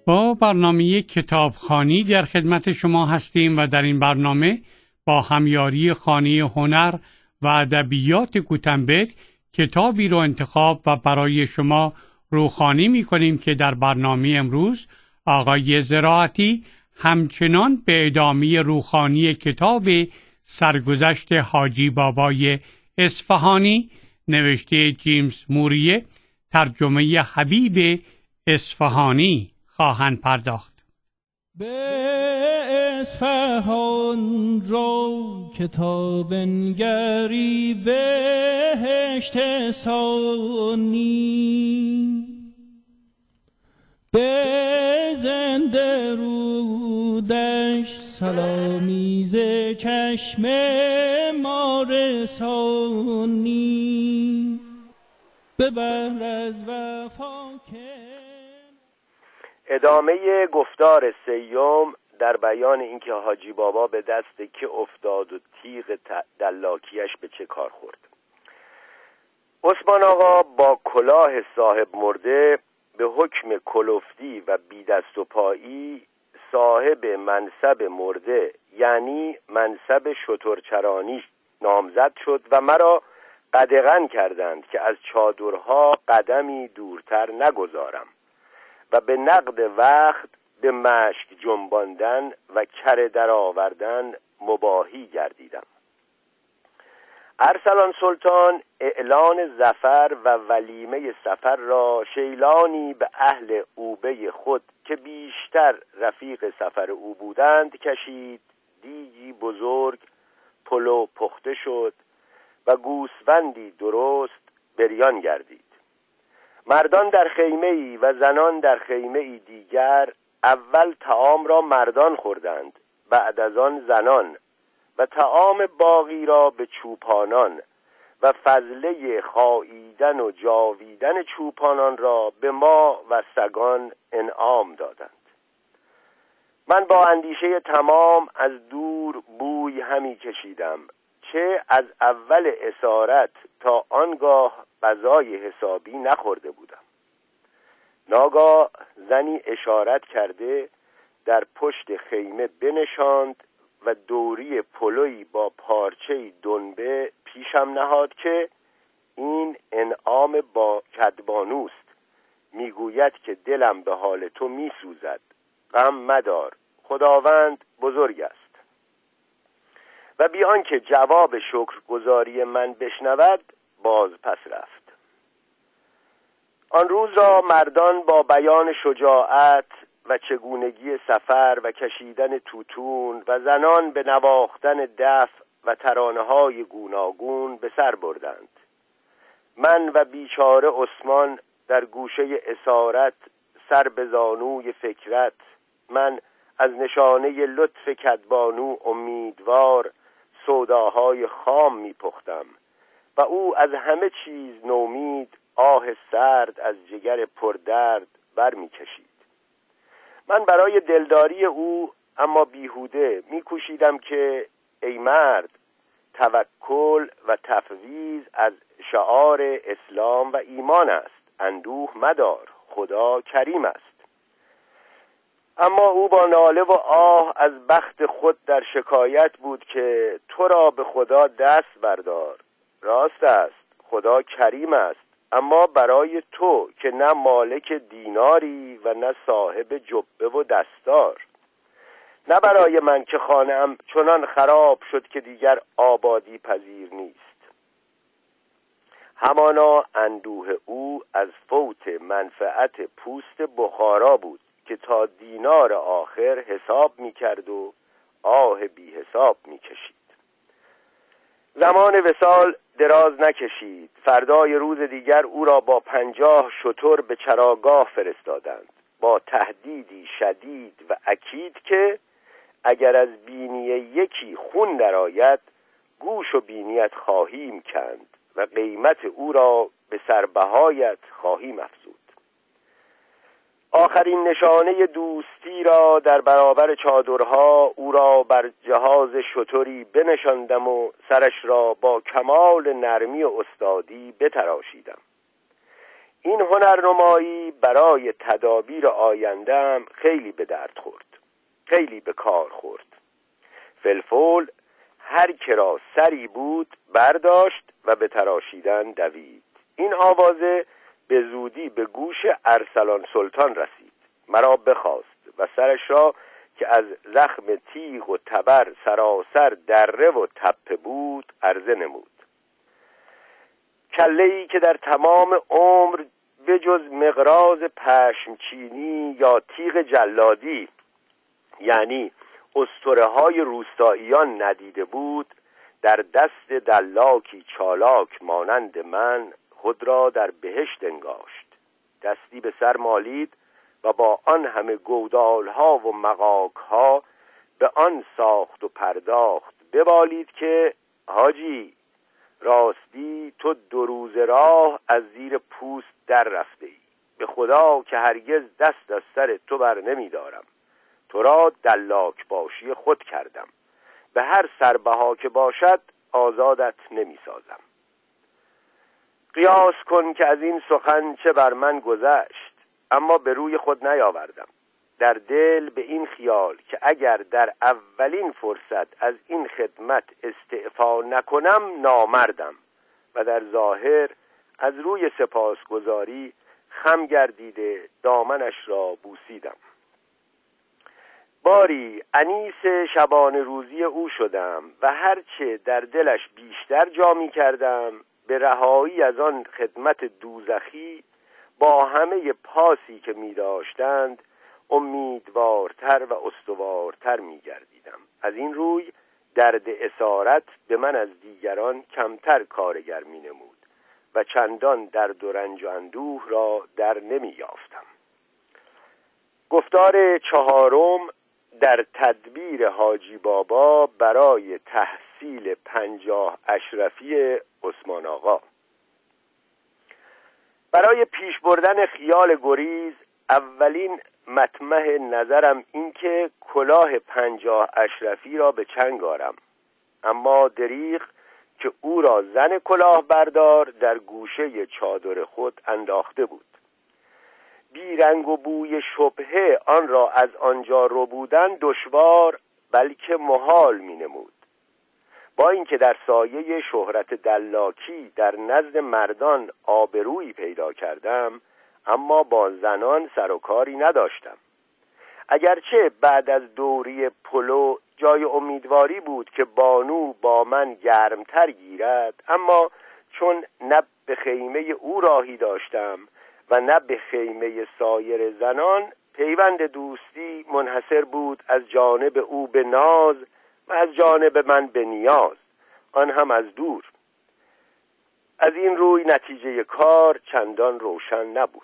با برنامه کتابخوانی در خدمت شما هستیم و در این برنامه با همیاری خانه هنر و ادبیات گوتنبرگ کتابی رو انتخاب و برای شما روخوانی می‌کنیم که در برنامه امروز آقای زراعتی همچنان به ادامه روخوانی کتاب سرگذشت حاجی بابای اصفهانی نوشته جیمز موریه، ترجمه حبیب اصفهانی خواهند پرداخت. به اصفهان رو کتاب نگری بهشت ثانی، به زنده رودش سلامی ز چشم ما رسانی، ببر از وفا که ادامه گفتار سیوم در بیان اینکه حاجی بابا به دست که افتاد و تیغ دلاکیش به چه کار خورد. عثمان آقا با کلاه صاحب مرده به حکم کلفتی و بی دست و پایی صاحب منصب مرده یعنی منصب شترچرانی نامزد شد و مرا قدغن کردند که از چادرها قدمی دورتر نگذارم و به نقد وقت به مشک جنباندن و کره در آوردن مباحی گردیدم. ارسلان سلطان اعلان ظفر و ولیمه سفر را شیلانی به اهل اوبه خود که بیشتر رفیق سفر او بودند کشید. دیگی بزرگ پلو پخته شد و گوسفندی درست بریان گردید. مردان در خیمه‌ای و زنان در خیمه‌ای دیگر اول طعام را مردان خوردند، بعد از آن زنان، و طعام باقی را به چوپانان و فضله خاییدن و جاویدن چوپانان را به ما و سگان انعام دادند. من با اندیشه تمام از دور بوی همی کشیدم، چه از اول اسارت تا آنگاه غذای حسابی نخورده بودم. ناگاه زنی اشارت کرده در پشت خیمه بنشاند و دوری پلوی با پارچه دنبه پیشم نهاد که این انعام با کدبانوست، میگوید که دلم به حال تو میسوزد، غم مدار، خداوند بزرگ است. و بی آنکه جواب شکرگزاری من بشنود باز پس رفت. آن روز را مردان با بیان شجاعت و چگونگی سفر و کشیدن توتون و زنان به نواختن دف و ترانه‌های گوناگون به سر بردند. من و بیچاره عثمان در گوشه اسارت سر به زانوی فکرت، من از نشانه لطف کدبانو امیدوار سوداهای خام می‌پختم و او از همه چیز نومید آه سرد از جگر پردرد بر می‌کشید. من برای دلداری او اما بیهوده می‌کوشیدم که ای مرد، توکل و تفویض از شعار اسلام و ایمان است، اندوه مدار، خدا کریم است. اما او با ناله و آه از بخت خود در شکایت بود که تو را به خدا دست بردار. راست است، خدا کریم است، اما برای تو که نه مالک دیناری و نه صاحب جبه و دستار، نه برای من که خانه‌ام چنان خراب شد که دیگر آبادی پذیر نیست. همانا اندوه او از فوت منفعت پوست بخارا بود که تا دینار آخر حساب می‌کرد و آه بی حساب می‌کشید. زمان وصال دراز نکشید. فردای روز دیگر او را با 50 شتر به چراگاه فرستادند با تهدیدی شدید و اکید که اگر از بینی یکی خون درآید گوش و بینیت خواهیم کند و قیمت او را به سربهایت خواهیم افزود. آخرین نشانه دوستی را در برابر چادرها او را بر جهاز شتری بنشاندم و سرش را با کمال نرمی و استادی بتراشیدم. این هنرنمایی برای تدابیر آینده‌ام خیلی به درد خورد، خیلی به کار خورد. فلفول هر که را سری بود برداشت و به تراشیدن دوید. این آوازه به زودی به گوش ارسلان سلطان رسید. مرا بخواست و سرش را که از زخم تیغ و تبر سراسر دره و تپه بود عرضه نمود. کله‌ای که در تمام عمر به جز مقراض پشمچینی یا تیغ جلادی، یعنی اسطوره‌های روستاییان ندیده بود، در دست دلاکی چالاک مانند من خود را در بهشت انگاشت. دستی به سر مالید و با آن همه گودال‌ها و مغاک‌ها به آن ساخت و پرداخت ببالید که حاجی، راستی تو 2 روز راه از زیر پوست در رفته ای. به خدا که هرگز دست از سر تو بر نمی دارم. تو را دلاک باشی خود کردم. به هر سربها که باشد آزادت نمی سازم. قیاس کن که از این سخن چه بر من گذشت، اما به روی خود نیاوردم. در دل به این خیال که اگر در اولین فرصت از این خدمت استعفا نکنم نامردم، و در ظاهر از روی سپاسگزاری خم گردیده دامنش را بوسیدم. باری انیس شبانه روزی او شدم و هرچه در دلش بیشتر جا می کردم به رهایی از آن خدمت دوزخی با همه پاسی که می داشتند امیدوارتر و استوارتر می گردیدم. از این روی درد اسارت به من از دیگران کمتر کارگر می نمود و چندان درد و رنج و اندوه را در نمی یافتم. گفتار 4 در تدبیر حاجی بابا برای تحصیل 50 اشرفی عثمان آقا. برای پیش بردن خیال گریز اولین مطمح نظرم این که کلاه 50 اشرفی را به چنگ آرم، اما دریغ که او را زن کلاه بردار در گوشه چادر خود انداخته بود. بی رنگ و بوی شبهه آن را از آنجا رو بودن دشوار بلکه محال می نمود. با اینکه در سایه شهرت دلاکی در نزد مردان آبرویی پیدا کردم، اما با زنان سر و کاری نداشتم. اگرچه بعد از دوری پلو جای امیدواری بود که بانو با من گرمتر گیرد، اما چون نه به خیمه او راهی داشتم و نه به خیمه سایر زنان، پیوند دوستی منحصر بود از جانب او به ناز و از جانب من به نیاز، آن هم از دور. از این روی نتیجه کار چندان روشن نبود.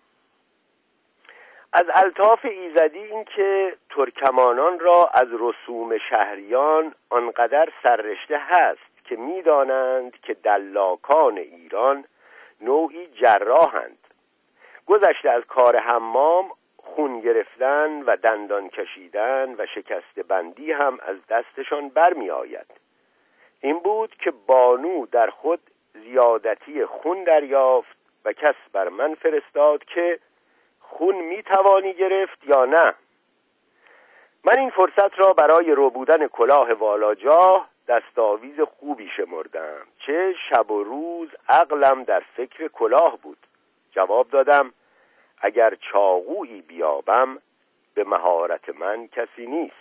از الطاف ایزدی این که ترکمانان را از رسوم شهریان آنقدر سررشته هست که می‌دانند که دلاکان ایران نوعی جراحند. گذشته از کار حمام، خون گرفتن و دندان کشیدن و شکست بندی هم از دستشان برمی آید. این بود که بانو در خود زیادتی خون دریافت و کس بر من فرستاد که خون می توانی گرفت یا نه. من این فرصت را برای ربودن کلاه والاجاه دستاویز خوبی شمردم، چه شب و روز عقلم در فکر کلاه بود. جواب دادم اگر چاقویی بیابم به مهارت من کسی نیست.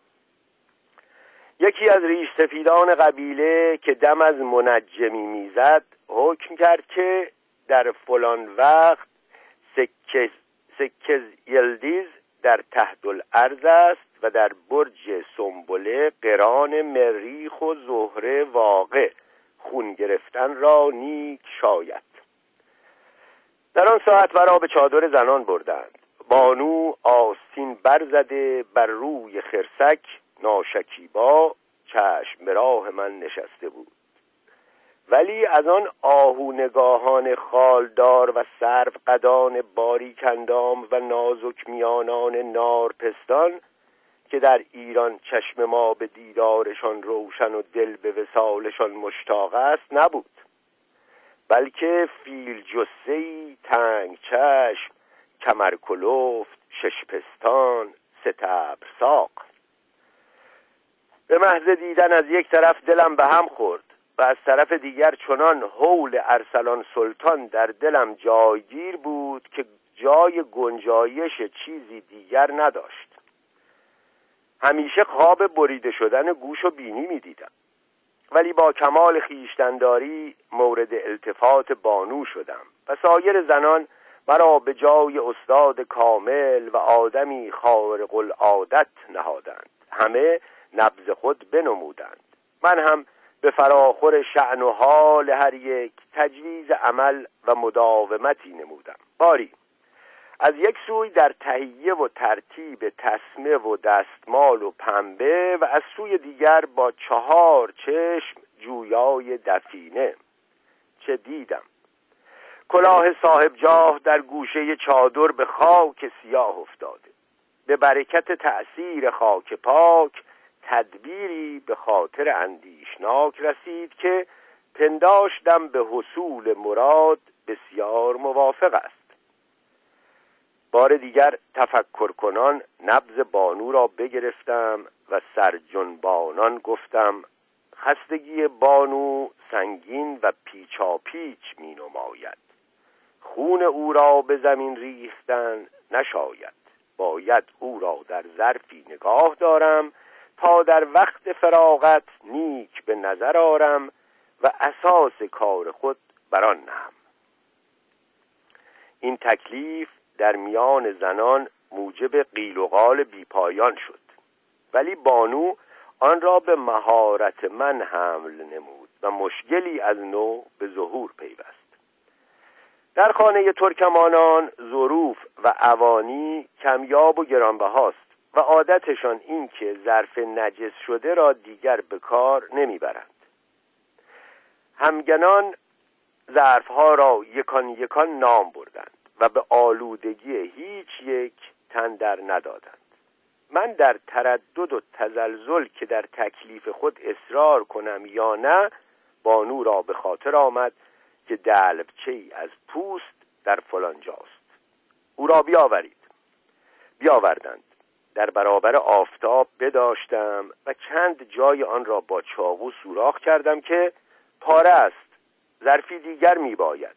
یکی از ریش سفیدان قبیله که دم از منجمی میزد حکم کرد که در فلان وقت سکه یلدیز در تحت الارض است و در برج سنبله قران مریخ و زهره واقع، خون گرفتن را نیک شاید. در آن ساعت مرا به چادر زنان بردند. بانو آستین برزده بر روی خرسک ناشکیبا چشم به راه من نشسته بود، ولی از آن آهو نگاهان خالدار و سرو قدان باریک اندام و نازک میانان نارپستان که در ایران چشم ما به دیدارشان روشن و دل به وصالشان مشتاق است نبود. بلکه فیل جثه‌ای تنگ چشم، کمر کلفت، شش پستان، ستبر ساق. به محض دیدن از یک طرف دلم به هم خورد و از طرف دیگر چنان هول ارسلان سلطان در دلم جایگیر بود که جای گنجایش چیزی دیگر نداشت. همیشه خواب بریده شدن گوش و بینی می دیدم، ولی با کمال خویشتنداری مورد التفات بانو شدم و سایر زنان مرا به جای استاد کامل و آدمی خارق العادت نهادند. همه نبض خود بنمودند. من هم به فراخور شأن و حال هر یک تجویز عمل و مداومتی نمودم. باری از یک سوی در تهیه و ترتیب تسمه و دستمال و پنبه و از سوی دیگر با 4 چشم جویای دفینه. چه دیدم! کلاه صاحب جاه در گوشه چادر به خاک سیاه افتاده. به برکت تأثیر خاک پاک تدبیری به خاطر اندیشناک رسید که پنداشتم به حصول مراد بسیار موافق است. بار دیگر تفکر کنان نبض بانو را بگرفتم و سرجنبانان گفتم: خستگی بانو سنگین و پیچاپیچ می نماید. خون او را به زمین ریختن نشاید. باید او را در ظرفی نگاه دارم تا در وقت فراغت نیک به نظر آرم و اساس کار خود بران نهم. این تکلیف در میان زنان موجب قیل و قال بیپایان شد، ولی بانو آن را به مهارت من حمل نمود و مشکلی از نو به ظهور پیوست. در خانه ترکمانان ظروف و اوانی کمیاب و گرانبهاست و عادتشان این که ظرف نجس شده را دیگر به کار نمیبرند. همگنان ظرفها را یکان یکان نام بردند و به آلودگی هیچ یک تن در ندادند. من در تردد و تزلزل که در تکلیف خود اصرار کنم یا نه، بانو را به خاطر آمد که دلبچه‌ای از پوست در فلان جاست. او را بیاوردند. در برابر آفتاب بداشتم و چند جای آن را با چاقو سوراخ کردم که پاره است، ظرفی دیگر می باید.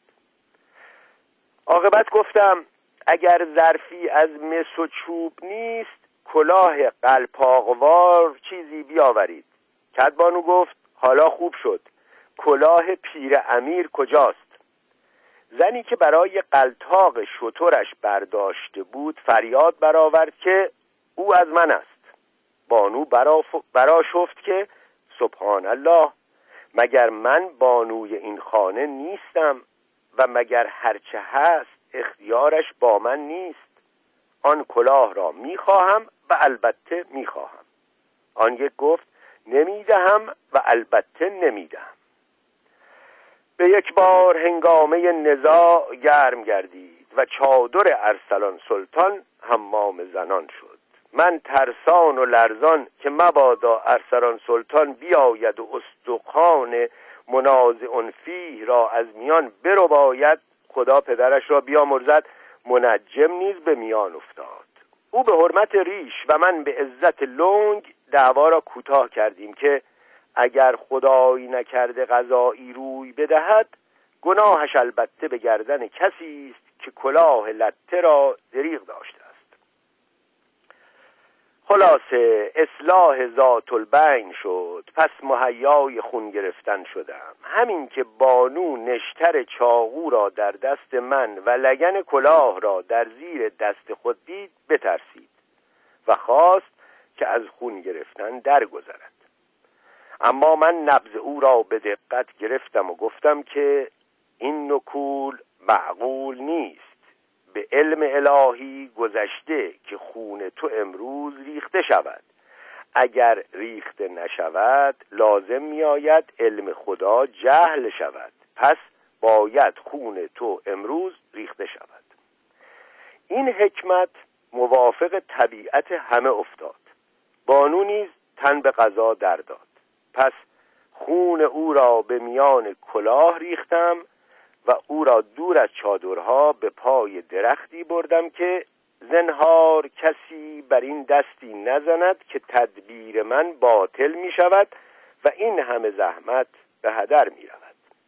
عاقبت گفتم: اگر ظرفی از مس و چوب نیست، کلاه قلپاقوار چیزی بیاورید. کدبانو گفت: حالا خوب شد، کلاه پیر امیر کجاست؟ زنی که برای قلتاق شترش برداشته بود فریاد برآورد که او از من است. بانو برآشفت که سبحان الله، مگر من بانوی این خانه نیستم و مگر هرچه هست اختیارش با من نیست؟ آن کلاه را میخواهم و البته میخواهم. آن یک گفت: نمیدهم و البته نمیدهم. به یک بار هنگامه نزاع گرم گردید و چادر ارسلان سلطان حمام زنان شد. من ترسان و لرزان که مبادا ارسلان سلطان بیاید و استخوان منازع فیه را از میان برو باید، خدا پدرش را بیامرزد، منجم نیز به میان افتاد. او به حرمت ریش و من به عزت لنگ دعوا را کوتاه کردیم که اگر خدایی نکرده قضایی روی بدهد، گناهش البته به گردن کسی است که کلاه لته را دریغ داشته است. خلاصه اصلاح ذات البین شد، پس مهیای خون گرفتن شدم. همین که بانو نشتر چاقو را در دست من و لگن کلاه را در زیر دست خود دید بترسید و خواست که از خون گرفتن درگذرد. اما من نبض او را به دقت گرفتم و گفتم که این نکول معقول نیست. به علم الهی گذشته که خون تو امروز ریخته شود. اگر ریخته نشود لازم می آید علم خدا جهل شود. پس باید خون تو امروز ریخته شود. این حکمت موافق طبیعت همه افتاد. بانو نیز تن به قضا در داد. پس خون او را به میان کلاه ریختم و او را دور از چادرها به پای درختی بردم که زنهار کسی بر این دستی نزند که تدبیر من باطل می شود و این همه زحمت به هدر می رود.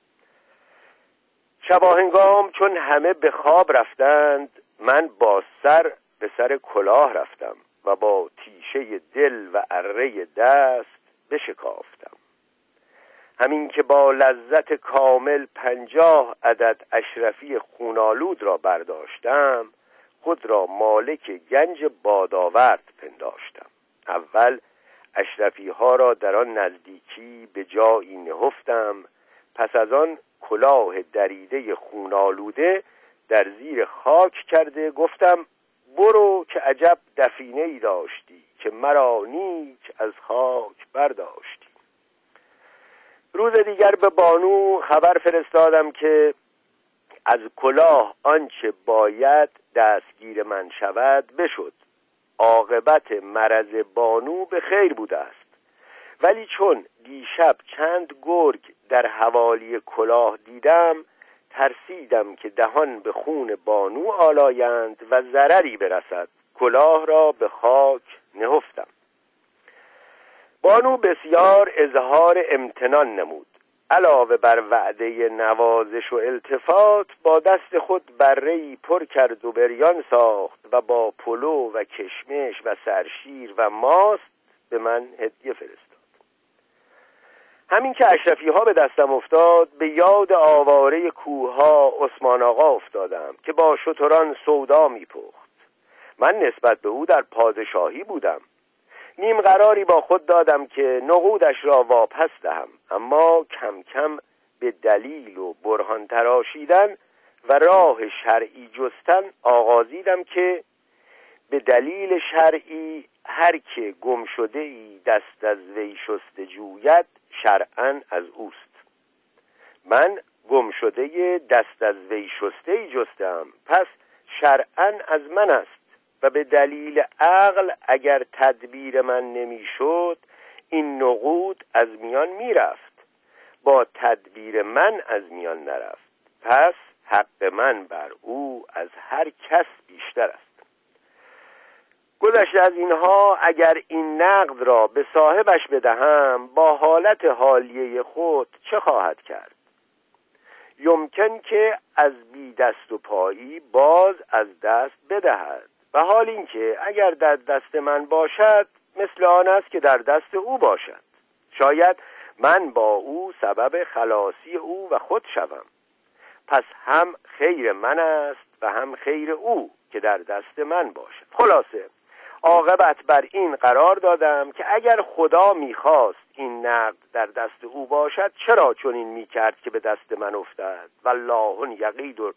شباهنگام چون همه به خواب رفتند، من با سر به سر کلاه رفتم و با تیشه دل و اره دست بشکافتم. همین که با لذت کامل 50 عدد اشرفی خونالود را برداشتم، خود را مالک گنج بادآورد پنداشتم. اول اشرفی ها را در آن نزدیکی به جایی نهفتم، پس از آن کلاه دریده خونالوده در زیر خاک کرده گفتم برو که عجب دفینه ای داشتی که مرا نیک از خاک برداشتی. روز دیگر به بانو خبر فرستادم که از کلاه آنچه باید دستگیر من شود بشد. عاقبت مرض بانو به خیر بوده است، ولی چون دیشب چند گرگ در حوالی کلاه دیدم، ترسیدم که دهان به خون بانو آلایند و ضرری برسد. کلاه را به خاک نهفتم. بانو بسیار اظهار امتنان نمود. علاوه بر وعده نوازش و التفات، با دست خود بره‌ای پر کرد و بریان ساخت و با پلو و کشمش و سرشیر و ماست به من هدیه فرستاد. همین که اشرفی ها به دستم افتاد، به یاد آواره کوهها عثمان آقا افتادم که با شتران سودا میپخت. من نسبت به او در پادشاهی بودم. نیم قراری با خود دادم که نقودش را واپس دهم، اما کم کم به دلیل و برهان تراشیدن و راه شرعی جستن آغازیدم که به دلیل شرعی هر که گم شده ای دست از وی شسته جوید شرعاً از اوست. من گم شده دست از وی شسته ای جستم، پس شرعاً از من است و به دلیل عقل اگر تدبیر من نمیشد این نقود از میان میرفت. با تدبیر من از میان نرفت، پس حق من بر او از هر کس بیشتر است. گذشته از اینها اگر این نقد را به صاحبش بدهم، با حالت حالیه خود چه خواهد کرد؟ یمکن که از بی دست و پایی باز از دست بدهد، و حال این که اگر در دست من باشد مثل آن است که در دست او باشد. شاید من با او سبب خلاصی او و خود شوم، پس هم خیر من است و هم خیر او که در دست من باشد. خلاصه عاقبت بر این قرار دادم که اگر خدا میخواست این نقد در دست او باشد، چرا چنین میکرد که به دست من افتاد؟ والله یقید و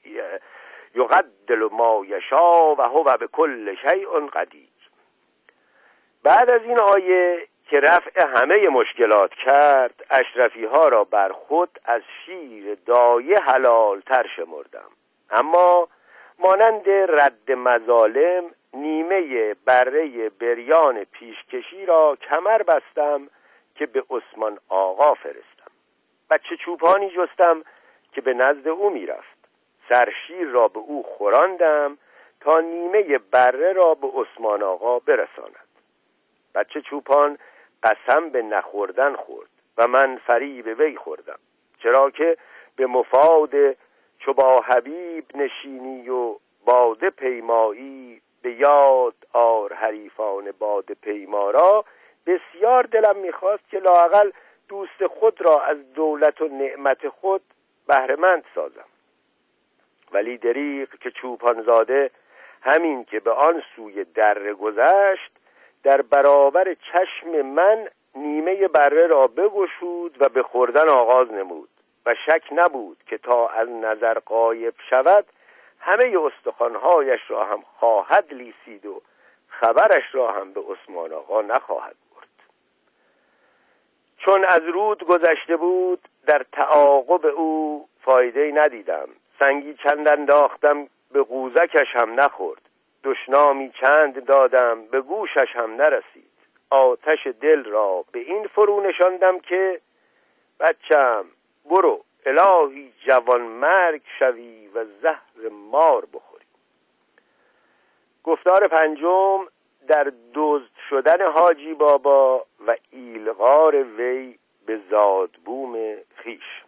یقدل ما یشاء و هو بكل شیء قدیر. بعد از این آیه که رفع همه مشکلات کرد، اشرفی ها را بر خود از شیر دایه حلال تر شمردم، اما مانند رد مظالم نیمه بره بریان پیشکشی را کمر بستم که به عثمان آقا فرستم. بچه چوپانی جستم که به نزد او میرفت. سرشیر را به او خوراندم تا نیمه بره را به عثمان آقا برساند. بچه چوپان قسم به نخوردن خورد و من فریب وی خوردم، چرا که به مفاد چو با حبیب نشینی و باده پیمایی، به یاد آر حریفان باده پیما را. بسیار دلم میخواست که لااقل دوست خود را از دولت و نعمت خود بهره‌مند سازم، ولی دریغ که چوپان زاده همین که به آن سوی دره گذشت، در برابر چشم من نیمه بره را بگشود و به خوردن آغاز نمود و شک نبود که تا از نظر غایب شود همه استخوان‌هایش را هم خواهد لیسید و خبرش را هم به عثمان آقا نخواهد برد. چون از رود گذشته بود در تعاقب او فایده ندیدم. سنگی چند انداختم به قوزکش هم نخورد، دشنامی چند دادم به گوشش هم نرسید. آتش دل را به این فرو نشاندم که بچم برو الهی جوان مرگ شوی و زهر مار بخوری. گفتار پنجم در دزد شدن حاجی بابا و ایلغار وی به زادبوم خیش.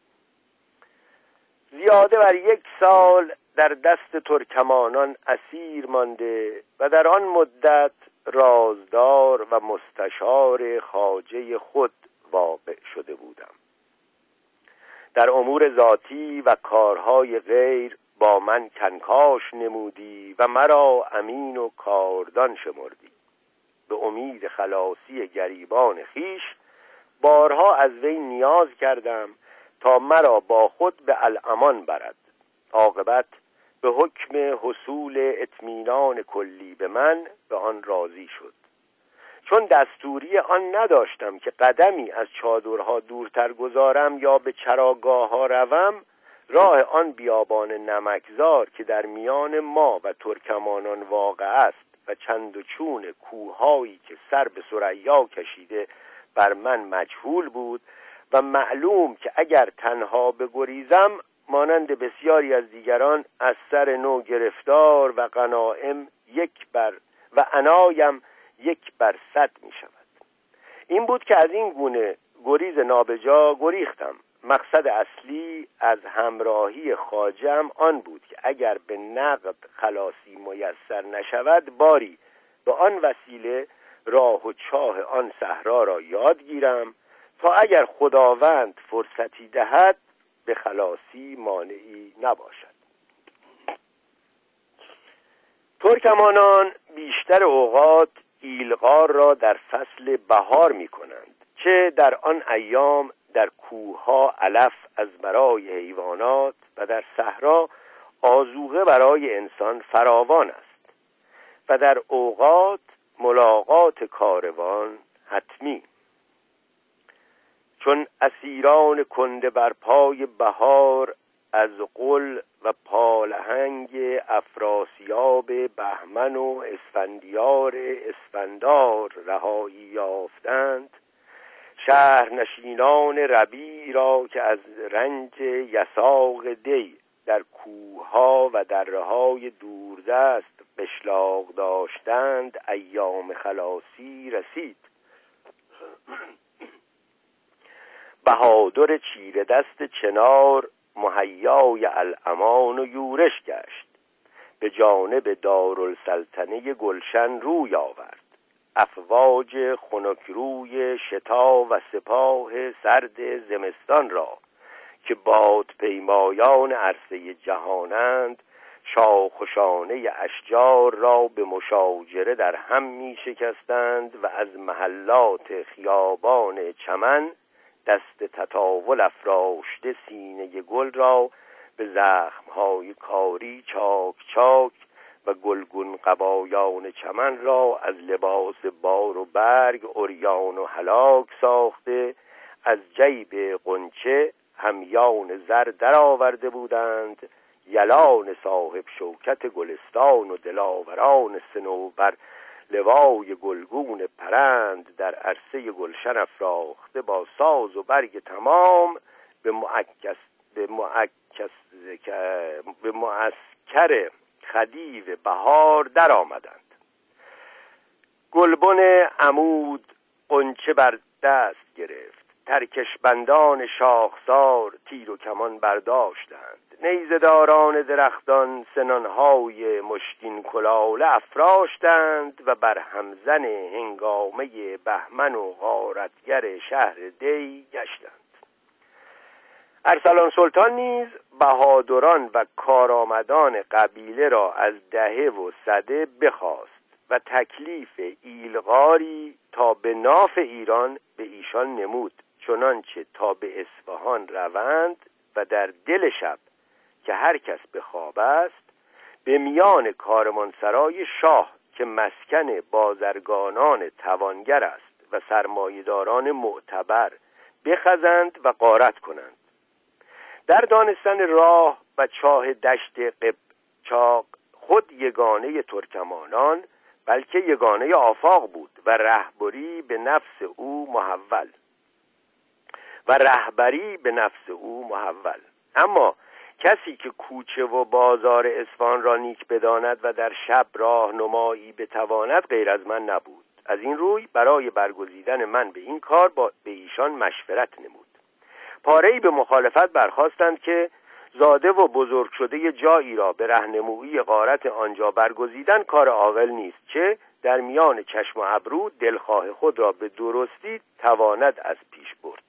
زیاده بر 1 سال در دست ترکمانان اسیر مانده و در آن مدت رازدار و مستشار خواجه خود واقع شده بودم. در امور ذاتی و کارهای غیر با من کنکاش نمودی و مرا امین و کاردان شمردی. به امید خلاصی گریبان خیش بارها از وی نیاز کردم تا مرا با خود به الامان برد. عاقبت به حکم حصول اطمینان کلی به من به آن راضی شد. چون دستوری آن نداشتم که قدمی از چادرها دورتر گذارم یا به چراگاه ها روم، راه آن بیابان نمکزار که در میان ما و ترکمانان واقع است و چند و چون کوههایی که سر به ثریا کشیده بر من مجهول بود و معلوم که اگر تنها بگریزم مانند بسیاری از دیگران از سر نو گرفتار و غنایم عنایم 1/100 می شود. این بود که از این گونه گریز نابجا گریختم. مقصد اصلی از همراهی خواجه‌ام آن بود که اگر به نقد خلاصی میسر نشود باری به آن وسیله راه و چاه آن صحرا را یاد گیرم تا اگر خداوند فرصتی دهد به خلاصی مانعی نباشد. ترکمانان بیشتر اوقات ایلغار را در فصل بهار می کنند، چه در آن ایام در کوهها علف از برای حیوانات و در صحرا آذوقه برای انسان فراوان است و در اوقات ملاقات کاروان حتمی. چون اسیران کنده بر پای بهار از قل و پالهنگ افراسیاب بهمن و اسفندیار اسفندار رهایی یافتند، شهرنشینان ربیع را که از رنج یساق دی در کوهها و دره‌های دوردست بشلاق داشتند ایام خلاصی رسید. بهادر چیره دست چنار مهیای الامان و یورش گشت. به جانب دارالسلطنه گلشن روی آورد. افواج خنکروی شتا و سپاه سرد زمستان را که بادپیمایان عرصه جهانند شاخ و شانه اشجار را به مشاجره در هم می شکستند و از محلات خیابان چمن دست تطاول افراشته سینه گل را به زخمهای کاری چاک چاک و گلگون قبایان چمن را از لباس بار و برگ عریان و هلاک ساخته از جیب غنچه همیان زر در آورده بودند. یلان صاحب شوکت گلستان و دلاوران صنوبر لوای گلگون پرند در عرصه گلشن افراخته با ساز و برگ تمام به معسکر خدیو بهار در آمدند. گلبن عمود غنچه بر دست گرفت. ترکشبندان شاخسار تیر و کمان برداشتند. نیزداران درختان سنانهای مشکین کلاله افراشتند و بر همزن هنگامه بهمن و غارتگر شهر دی گشتند. ارسلان سلطان نیز بهادران و کارآمدان قبیله را از دهه و سده بخواست و تکلیف ایلغاری تا به ناف ایران به ایشان نمود، چنانچه تا به اصفهان روند و در دل شب که هر کس به خواب است به میان کاروانسرای شاه که مسکن بازرگانان توانگر است و سرمایه‌داران معتبر بخزند و غارت کنند. در دانستن راه و چاه دشت قبچاق خود یگانه ترکمانان بلکه یگانه آفاق بود و رهبری به نفس او محول. و رهبری به نفس او محول. اما کسی که کوچه و بازار اصفهان را نیک بداند و در شب راهنمایی بتواند غیر از من نبود. از این روی برای برگزیدن من به این کار به ایشان مشورت نمود. پاره‌ای به مخالفت برخاستند که زاده و بزرگ شده جایی را به راهنمایی غارت آنجا برگزیدن کار عاقل نیست، چه در میان چشم و ابرو دلخواه خود را به درستی تواند از پیش برد.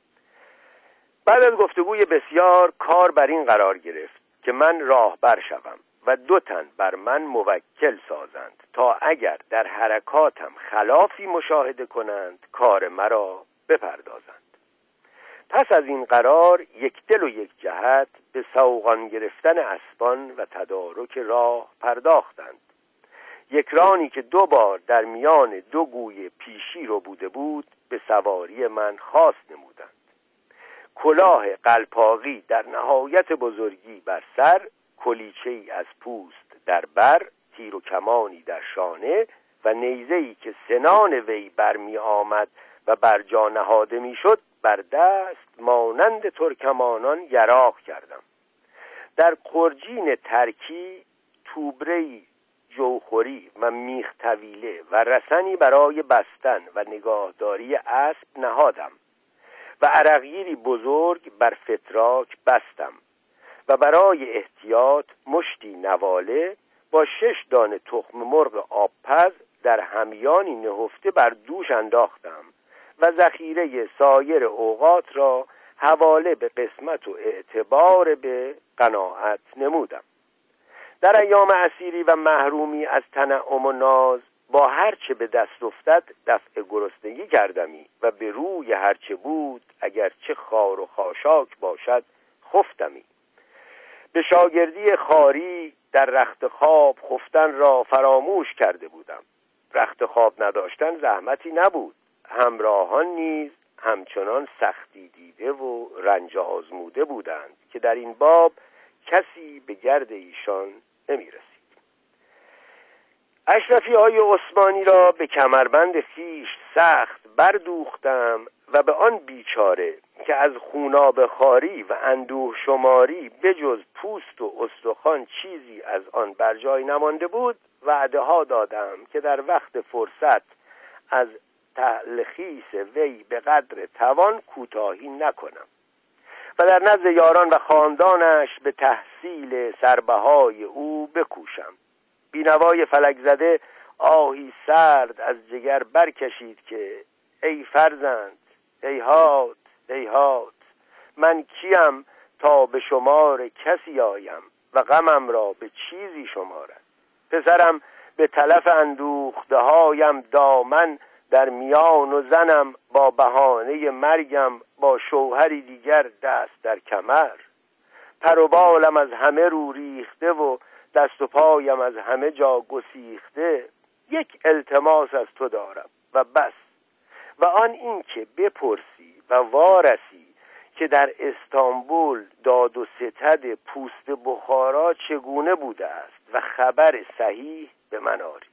بعد از گفتگوی بسیار کار بر این قرار گرفت که من راهبر شوم و 2 تن بر من موکل سازند تا اگر در حرکاتم خلافی مشاهده کنند کار مرا بپردازند. پس از این قرار یک دل و یک جهت به سوغان گرفتن اسبان و تدارک راه پرداختند. یک رانی که 2 بار در میان 2 گوی پیشی رو بوده بود به سواری من خواست نمودند. کلاه قلپاقی در نهایت بزرگی بر سر، کلیچه‌ای از پوست در بر، تیر و کمانی در شانه و نیزه‌ای که سنان وی برمی آمد و بر جا نهاده می شد بر دست مانند ترکمانان یراق کردم. در قرجین ترکی توبره‌ای جوخوری و میخ طویله و رسنی برای بستن و نگاهداری اسب نهادم و عرقگیری بزرگ بر فتراک بستم و برای احتیاط مشتی نواله با 6 دانه تخم مرغ آبپز در همیانی نهفته بر دوش انداختم و ذخیره سایر اوقات را حواله به قسمت و اعتبار به قناعت نمودم. در ایام اسیری و محرومی از تنعم و ناز با هرچه به دست افتد دفع گرسنگی کردمی و به روی هرچه بود اگر چه خار و خاشاک باشد خفتمی. به شاگردی خاری در رخت خواب خفتن را فراموش کرده بودم. رخت خواب نداشتن زحمتی نبود. همراهان نیز همچنان سختی دیده و رنج آزموده بودند که در این باب کسی به گرد ایشان نمی رسید. اشرفی‌های عثمانی را به کمربند خویش سخت بردوختم و به آن بیچاره که از خوناب خاری و اندوه شماری بجز پوست و استخوان چیزی از آن بر جای نمانده بود وعده ها دادم که در وقت فرصت از تلخیص وی به قدر توان کوتاهی نکنم و در نزد یاران و خاندانش به تحصیل سربهای او بکوشم. بینوای فلک زده آهی سرد از جگر برکشید که ای فرزند، هیهات هیهات، من کیم تا به شمار کسی آیم و غمم را به چیزی شمارد. پسرم به تلف اندوخته هایم دامن در میان و زنم با بهانه مرگم با شوهری دیگر دست در کمر. پر و بالم از همه رو ریخته و دست و پایم از همه جا گسیخته. یک التماس از تو دارم و بس، و آن این که بپرسی و وارسی که در استانبول داد و ستد پوست بخارا چگونه بوده است و خبر صحیح به من آری.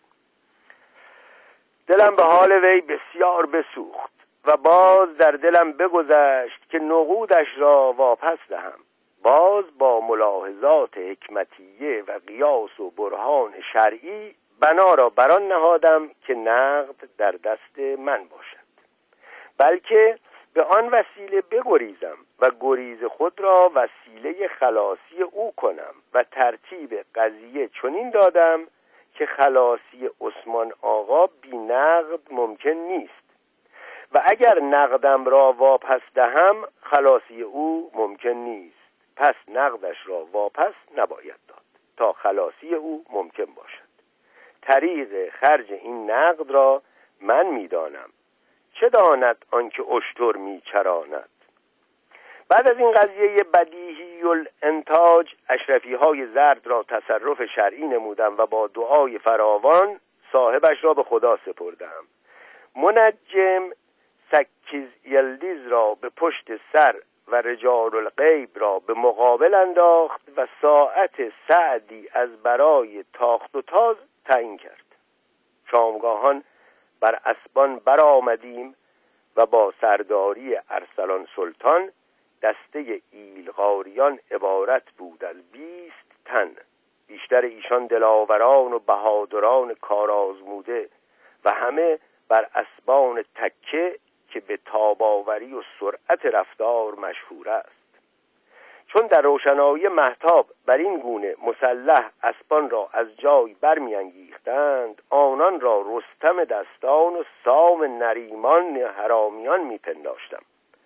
دلم به حال وی بسیار بسوخت و باز در دلم بگذشت که نقودش را واپس دهم. باز با ملاحظات حکمتیه و قیاس و برهان شرعی بنا را بران نهادم که نقد در دست من باشد، بلکه به آن وسیله بگریزم و گریز خود را وسیله خلاصی او کنم و ترتیب قضیه چنین دادم که خلاصی عثمان آقا بی نقد ممکن نیست و اگر نقدم را واپس دهم خلاصی او ممکن نیست. پس نقدش را واپس نباید داد تا خلاصی او ممکن باشد. طریق خرج این نقد را من میدانم، چه داند آنکه اشتر میچراند. بعد از این قضیه بدیهی الانتاج اشرفی های زرد را تصرف شرعی نمودم و با دعای فراوان صاحبش را به خدا سپردم. منجم سکیز یلدیز را به پشت سر و رجال الغیب را به مقابل انداخت و ساعت سعدی از برای تاخت و تاز تعیین کرد. شامگاهان بر اسبان برآمدیم و با سرداری ارسلان سلطان دسته ایلغاریان عبارت بود از 20 تن. بیشتر ایشان دلاوران و بهادران کارآزموده و همه بر اسبان تکه که به تاباوری و سرعت رفتار مشهور است. چون در روشنایی مهتاب بر این گونه مسلح اسبان را از جای برمیانگیختند، آنان را رستم دستان و سام نریمان حرامیان میپنداشتم.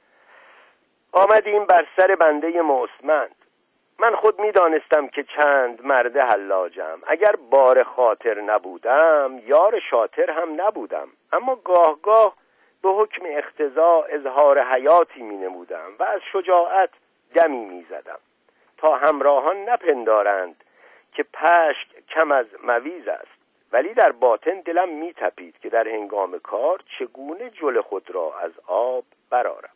آمدیم بر سر بنده مستمند. من خود میدانستم که چند مرد حلاجم. اگر بار خاطر نبودم یار شاطر هم نبودم، اما گاه گاه به حکم اقتضا اظهار حیاتی می نمودم و از شجاعت دمی می زدم تا همراهان نپندارند که پشت کم از مویز است، ولی در باطن دلم می تپید که در هنگام کار چگونه جل خود را از آب برآرم.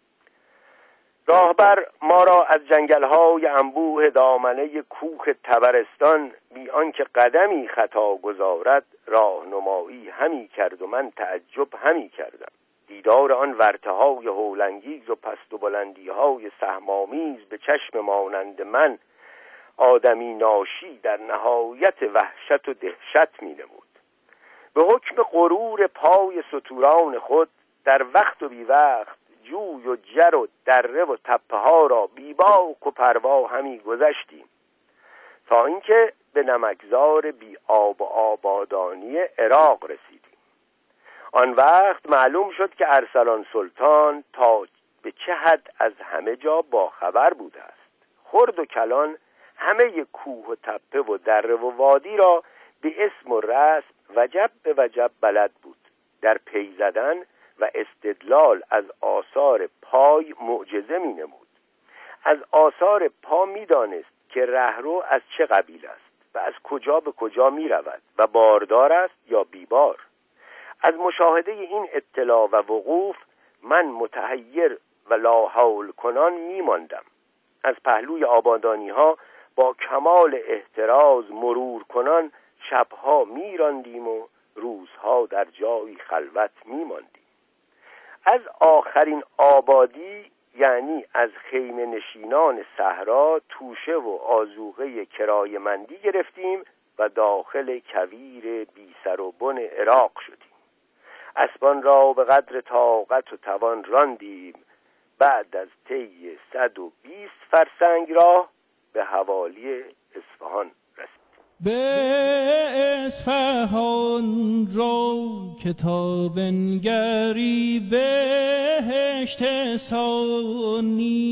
راهبر ما را از جنگل‌های انبوه دامنه کوه تبرستان بی آنکه قدمی خطا گذارد راهنمایی همی کرد و من تعجب همی کردم. دیدار آن ورطه‌های هولانگیز و پست و بلندی‌های سهم‌آمیز به چشم مانند من آدمی ناشی در نهایت وحشت و دهشت می‌نمود. به حکم غرور پای ستوران خود در وقت و بی وقت جوی و جر و دره و تپه ها را بی باک و پروا همی گذشتیم تا اینکه به نمکزار بی آب و آبادانی عراق رسیدیم. آن وقت معلوم شد که ارسلان سلطان تا به چه حد از همه جا با خبر بوده است. خرد و کلان همه کوه و تپه و دره و وادی را به اسم و رسم وجب به وجب بلد بود. در پی زدن و استدلال از آثار پای معجزه می نمود. از آثار پا می دانست که رهرو از چه قبیل است و از کجا به کجا می رود و باردار است یا بیبار. از مشاهده این اطلاع و وقوف من متحیر و لاحول کنان می ماندم. از پهلوی آبادانی ها با کمال احتراز مرور کنان شبها می راندیم و روزها در جای خلوت می ماندیم. از آخرین آبادی یعنی از خیمه نشینان صحرا توشه و آذوقه کرایه مندی گرفتیم و داخل کویر بی سر و بن عراق شدیم. اسبان را به قدر طاقت و توان راندیم. بعد از طی 120 فرسنگ راه به حوالی اصفهان رسیدیم. به اصفهان رو کتاب نگری بهشت ثانی